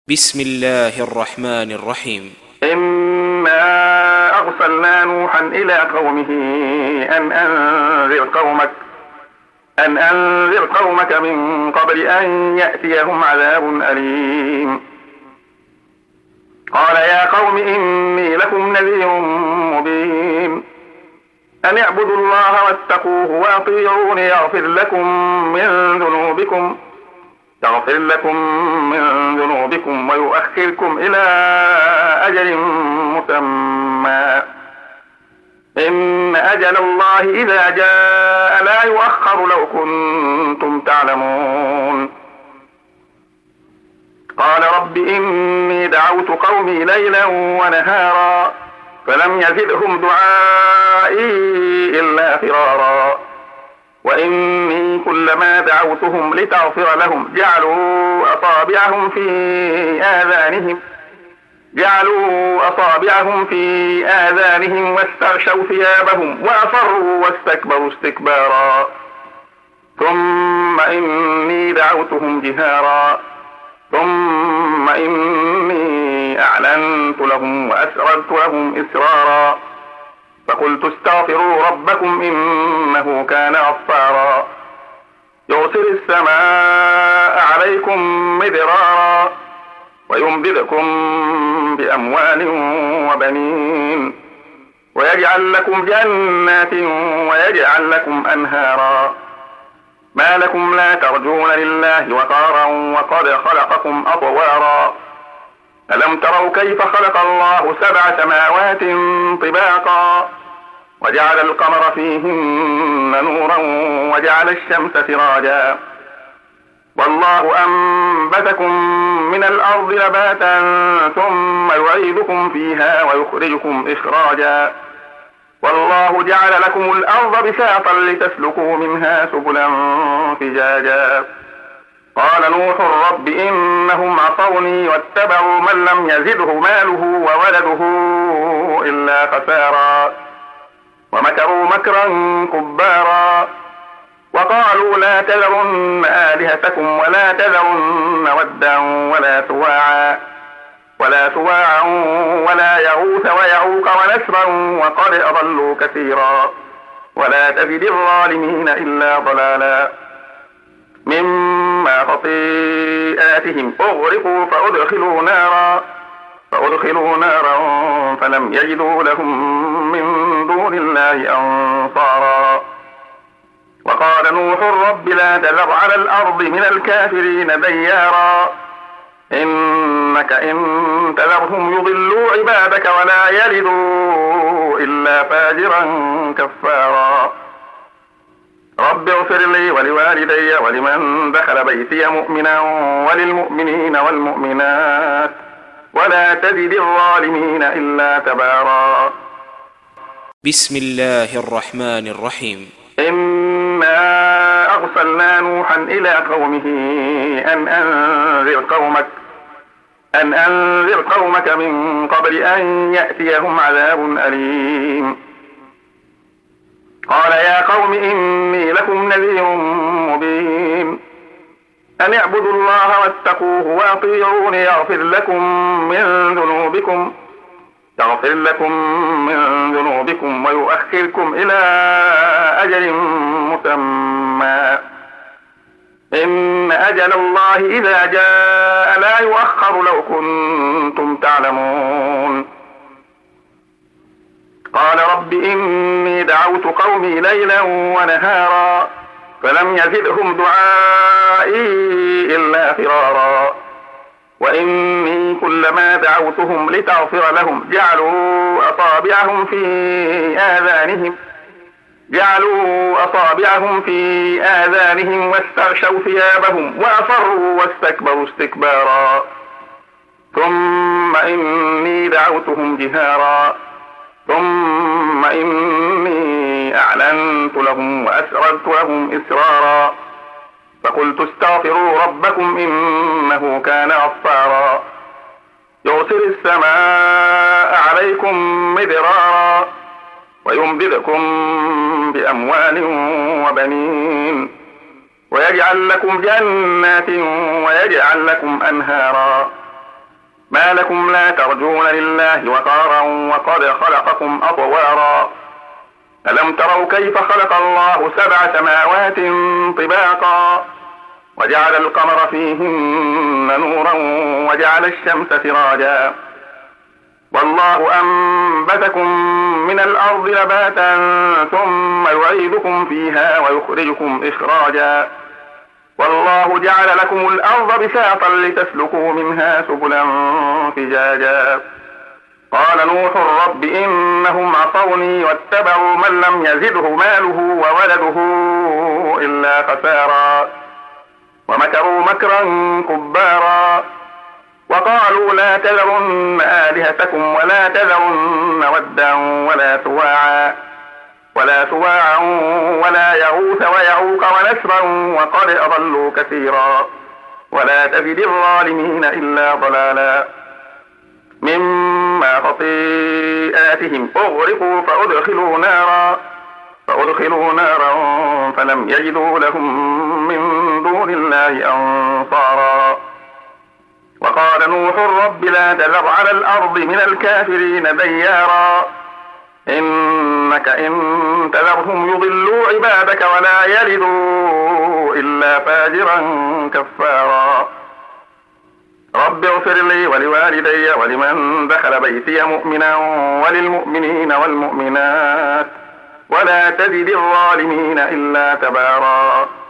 بسم الله الرحمن الرحيم. إنا أرسلنا نوحا إلى قومه أن أنذر قومك من قبل أن يأتيهم عذاب أليم. قال يا قوم إني لكم نذير مبين أن اعبدوا الله واتقوه وأطيعون يغفر لكم من ذنوبكم ويؤخركم إلى أجل مسمى إن أجل الله إذا جاء لا يؤخر لو كنتم تعلمون. قال رب إني دعوت قومي ليلا ونهارا فلم يزدهم دعائي إلا فرارا وإني كلما دعوتهم لتغفر لهم جعلوا أصابعهم في آذانهم واستغشوا ثيابهم وأصروا واستكبروا استكبارا ثم إني دعوتهم جهارا ثم إني أعلنت لهم وأسررت لهم إسرارا فقلت استغفروا ربكم إنه كان غفارا يرسل السماء عليكم مدرارا ويمددكم بأموال وبنين ويجعل لكم جنات ويجعل لكم أنهارا ما لكم لا ترجون لله وقارا وقد خلقكم أطوارا ألم تروا كيف خلق الله 7 سماوات طباقا وجعل القمر فيهن نورا وجعل الشمس سراجا والله أنبتكم من الأرض نباتا ثم يعيدكم فيها ويخرجكم إخراجا والله جعل لكم الأرض بساطا لتسلكوا منها سبلا فجاجا قال نوح رب إنهم عصوني واتبعوا من لم يزده ماله وولده إلا خسارا ومكروا مكرا كبارا وقالوا لا تذرن آلهتكم ولا تذرن ودا ولا سواعا ولا يغوث ويعوق ونسرا وقد أضلوا كثيرا ولا تزد الظالمين إلا ضلالا مما خطيئاتهم أغرقوا فأدخلوا نارا فلم يجدوا لهم من دون الله أنصارا وقال نوح رب لا تذر على الأرض من الكافرين ديارا إنك إن تذرهم يضلوا عبادك ولا يلدوا إلا فاجرا كفارا رب اغفر لي ولوالدي ولمن دخل بيتي مؤمنا وللمؤمنين والمؤمنات ولا تزد الظالمين إلا تبارا. بسم الله الرحمن الرحيم. إنا أرسلنا نوحا إلى قومه أن أنذر قومك من قبل أن يأتيهم عذاب أليم. قال يا قوم إني لكم نذير مبين أن اعبدوا الله واتقوه وأطيعون يغفر لكم من ذنوبكم ويؤخركم إلى أجل مسمى إن أجل الله إذا جاء لا يؤخر لو كنتم تعلمون. قال رب إني دعوت قومي ليلا ونهارا فلم يزدهم دعائي إلا فرارا وإني كلما دعوتهم لتغفر لهم جعلوا أصابعهم في آذانهم واستغشوا ثيابهم وأصروا واستكبروا استكبارا ثم إني دعوتهم جهارا ثم إني أعلنت لهم وأسررت لهم إسرارا فقلت استغفروا ربكم إنه كان غفارا يرسل السماء عليكم مدرارا ويمددكم بأموال وبنين ويجعل لكم جنات ويجعل لكم أنهارا لكم لا ترجون لله وقارا وقد خلقكم أطوارا ألم تروا كيف خلق الله 7 سماوات طباقا وجعل القمر فيهن نورا وجعل الشمس سراجا والله أنبتكم من الأرض نباتا ثم يعيدكم فيها ويخرجكم إخراجا والله جعل لكم الأرض بساطا لتسلكوا منها سبلا فجاجا قال نوح رب إنهم عصوني واتبعوا من لم يزده ماله وولده إلا خسارا ومكروا مكرا كبارا وقالوا لا تذرن آلهتكم ولا تذرن ودا ولا سواعا ولا يغوث ويعوق ونسرا وقد أضلوا كثيرا ولا تزد الظالمين إلا ضلالا مما خطيئاتهم أغرقوا فأدخلوا نارا فلم يجدوا لهم من دون الله أنصارا وقال نوح رب لا تذر على الأرض من الكافرين ديارا إنك إن تذرهم يضلوا عبادك ولا يلدوا إلا فاجرا كفارا رب اغفر لي ولوالدي ولمن دخل بيتي مؤمنا وللمؤمنين والمؤمنات ولا تزد الظالمين إلا تبارا